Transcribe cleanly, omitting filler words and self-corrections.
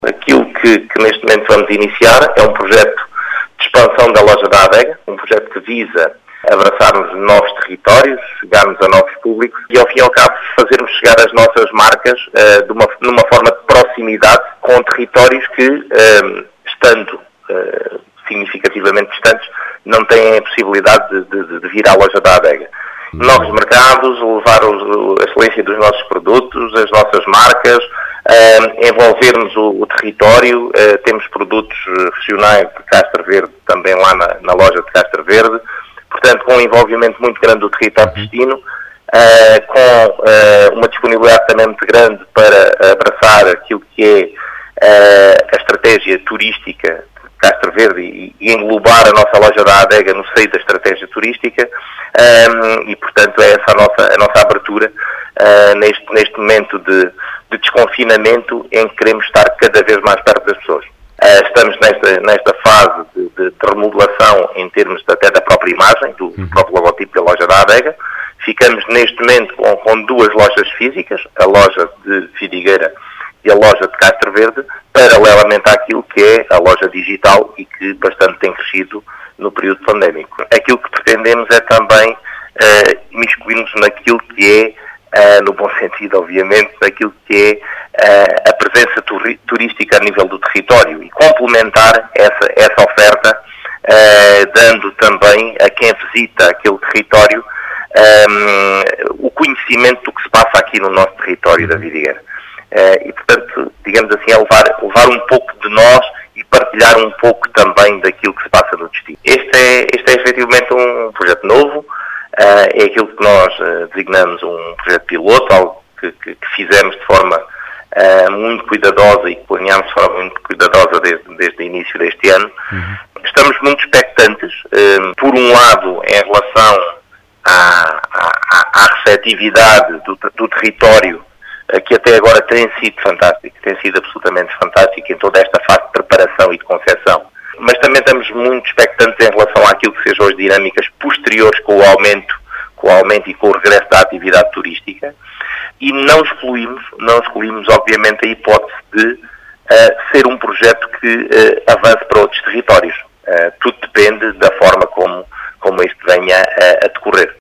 Aquilo que neste momento vamos iniciar é um projeto de expansão da loja da Adega, um projeto que visa abraçarmos novos territórios, chegarmos a novos públicos e, ao fim e ao cabo, fazermos chegar as nossas marcas numa forma de proximidade com territórios que, estando significativamente distantes, não têm a possibilidade de vir à loja da Adega. Novos mercados, levar a excelência dos nossos produtos, as nossas marcas, envolvermos o território. Temos produtos regionais de Castra Verde também lá na loja de Castra Verde, portanto com um envolvimento muito grande do território de destino, com uma disponibilidade também muito grande para abraçar aquilo que é a estratégia turística de Castra Verde e englobar a nossa loja da Adega no seio da estratégia turística, e portanto é essa a nossa abertura neste momento de desconfinamento em que queremos estar cada vez mais perto das pessoas. Estamos nesta fase de remodelação em termos até da própria imagem, do próprio logotipo da loja da Adega. Ficamos neste momento com duas lojas físicas, a loja de Vidigueira e a loja de Castra Verde, paralelamente àquilo que é a loja digital e que bastante tem crescido no período pandémico. Aquilo que pretendemos é também imiscuirmos naquilo que é, no bom sentido, obviamente, naquilo que é a presença turística a nível do território e complementar essa oferta, dando também a quem visita aquele território o conhecimento do que se passa aqui no nosso território da Vidigueira. E, portanto, digamos assim, é levar um pouco de nós e partilhar um pouco também daquilo que se passa no destino. Este é efetivamente um projeto novo, é aquilo que nós designamos um projeto piloto, algo que fizemos de forma muito cuidadosa e que planeámos de forma muito cuidadosa desde o início deste ano. Estamos muito expectantes, por um lado, em relação à receptividade do território, que até agora tem sido fantástico, tem sido absolutamente fantástico em toda esta fase de preparação e de concepção. Mas também estamos muito expectantes em relação àquilo que sejam as dinâmicas posteriores com o aumento e com o regresso da atividade turística, e não excluímos obviamente a hipótese de ser um projeto que avance para outros territórios. Tudo depende da forma como este venha a decorrer.